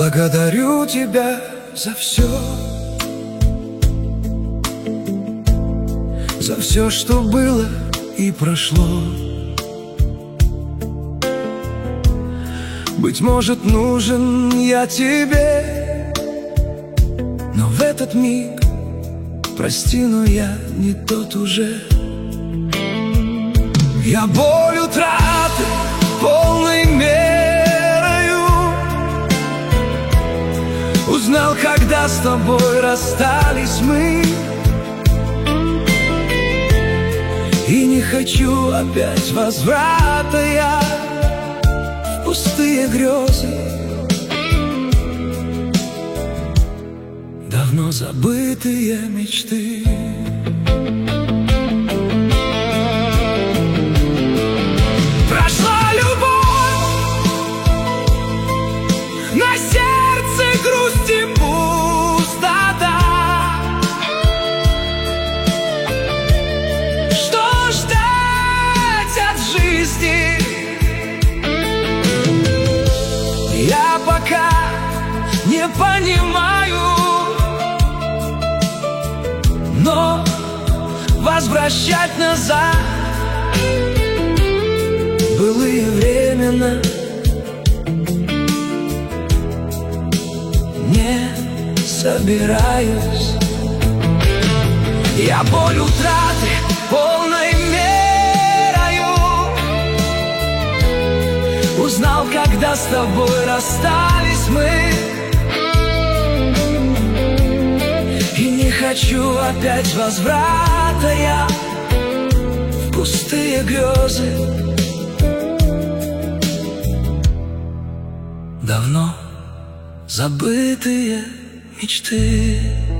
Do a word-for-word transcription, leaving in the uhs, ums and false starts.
Благодарю тебя за все, за все, что было и прошло. Быть может, нужен я тебе, но в этот миг, прости, но я не тот уже. Я боль утраты полной мерою узнал, когда с тобой расстались мы. И не хочу опять возврата я в пустые грезы, давно забытые мечты. Прошла любовь, на сердце грусть и пустота. Что ждать от жизни? Я пока не понимаю, но возвращать назад былые времена не собираюсь. Я боль утраты полной мерою узнал, когда с тобой расстались мы. И не хочу опять возврата я в пустые грезы, давно забытые мечты.